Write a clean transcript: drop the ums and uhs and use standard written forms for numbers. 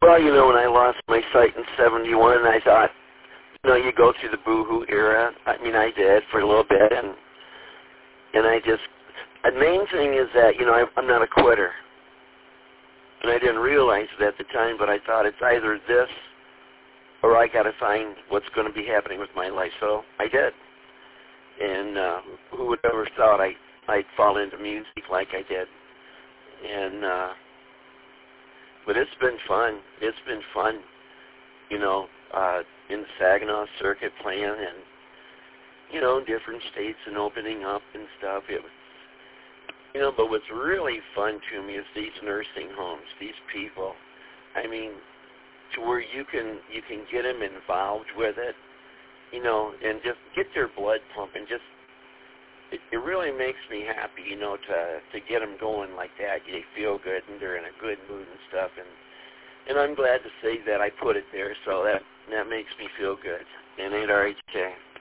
Well, when I lost my sight in '71, I thought, you go through the boohoo era. I mean, I did for a little bit, and the main thing is that, I'm not a quitter. And I didn't realize it at the time, but I thought it's either this or I got to find what's going to be happening with my life. So I did. And who would ever thought I'd fall into music like I did. And but it's been fun. It's been fun, in the Saginaw circuit playing and, different states and opening up and stuff. It was, but what's really fun to me is these nursing homes, these people. I mean, to where you can get them involved with it, and just get their blood pumping. Just it really makes me happy, to get them going like that. They feel good and they're in a good mood and stuff. And I'm glad to say that I put it there, so that makes me feel good. And NRHK.